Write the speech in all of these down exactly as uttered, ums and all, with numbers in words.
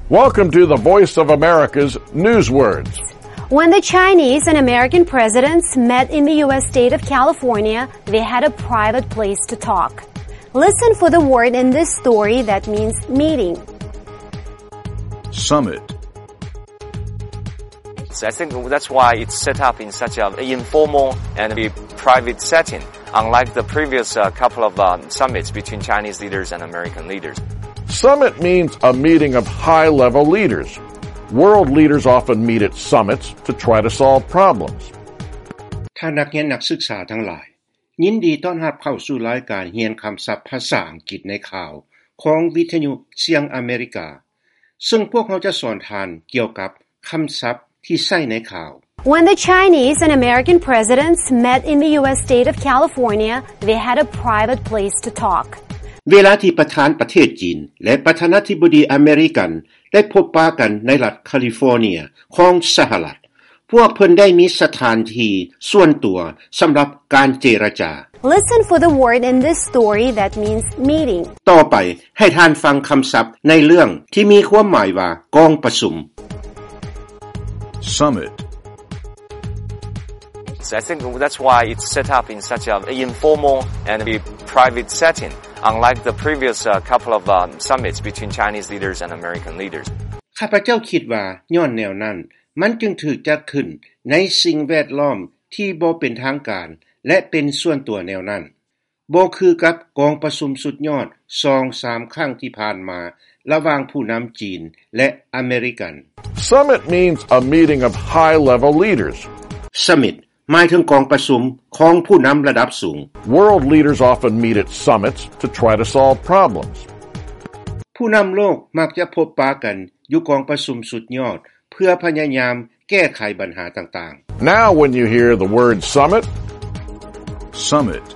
Welcome to the Voice of America's Newswords. When the Chinese and American presidents met in the U S state of California, they had a private place to talk. Listen for the word in this story that means meeting. Summit. So I think that's why it's set up in such an informal and a private setting, unlike the previous uh, couple of uh, summits between Chinese leaders and American leaders. Summit means a meeting of high-level leaders. World leaders often meet at summits to try to solve problems. ท่านนักเรียนนักศึกษาทั้งหลายยินดีต้อนรับเข้าสู่รายการเรียนคำศัพท์ภาษาอังกฤษในข่าวของวิทยุเสียงอเมริกาซึ่งพวกเราจะสอนทานเกี่ยวกับคำศัพท์ที่ใช้ในข่าว When the Chinese and American presidents met in the U S state of California, they had a private place to talk. เวลาที่ประธานประเทศจีนและประธานาธิบดีอเมริกันได้พบปะกันในรัฐแคลิฟอร์เนียของสหรัฐพวกเพิ่นได้มีสถานที่ส่วนตัวสำหรับการเจรจา Listen for the word in this story that means meeting. ต่อไปให้ท่านฟังคำศัพท์ในเรื่องที่มีความหมายว่ากองประชุม Summit. So I think that's why it's set up in such an informal and a private setting, unlike the previous uh, couple of uh, summits between Chinese leaders and American leaders. ข้าพเจ้าคิดว่าย้อนแนวนั้นมันจึงถูกจัดขึ้นในสิ่งแวดล้อมที่บ่เป็นทางการและเป็นส่วนตัวแนวนั้นบ่คือกับกองประชุมสุดยอด สองสาม ครั้งที่ผ่านมาระหว่างผู้นำจีนและอเมริกัน Summit means a meeting of high-level leaders. Summit หมายถึงกองประชุมของผู้นำระดับสูง World leaders often meet at summits to try to solve problems. ผู้นำโลกมักจะพบปะกันอยู่กองประชุมสุดยอดเพื่อพยายามแก้ไขปัญหาต่างๆ Now when you hear the word summit, Summit.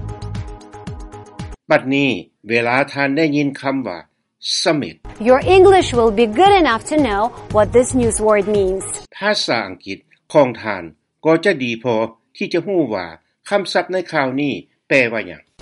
บัดนี้เวลาท่านได้ยินคำว่า Summit Your English will be good enough to know what this news word means. ภาษาอังกฤษของท่านก็จะดีพอที่จะรู้ว่าคำศัพท์ในข่าวนี้แปลว่าหยัง